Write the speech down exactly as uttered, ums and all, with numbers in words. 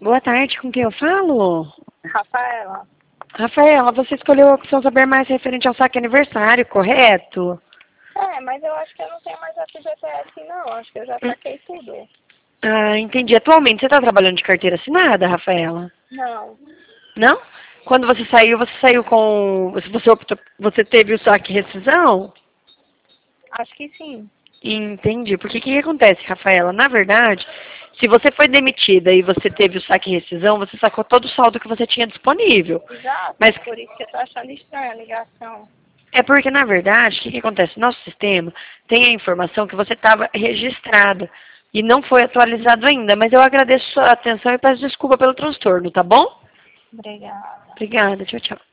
boa tarde, com quem eu falo? Rafaela. Rafaela, você escolheu a opção saber mais referente ao saque aniversário, correto? É, mas eu acho que eu não tenho mais F G T S não, acho que eu já saquei tudo. Ah, entendi. Atualmente você está trabalhando de carteira assinada, Rafaela? Não. Não? Quando você saiu, você saiu com... Você, optou, você teve o saque rescisão? Acho que sim. Entendi. Porque o que, que acontece, Rafaela? Na verdade, se você foi demitida e você teve o saque rescisão, você sacou todo o saldo que você tinha disponível. Exato, Mas por isso que eu tô achando estranha a ligação. é porque, na verdade, o que, que acontece? Nosso sistema tem a informação que você estava registrada e não foi atualizado ainda. Mas eu agradeço a sua atenção e peço desculpa pelo transtorno, tá bom? Obrigada. Obrigada. Tchau, tchau.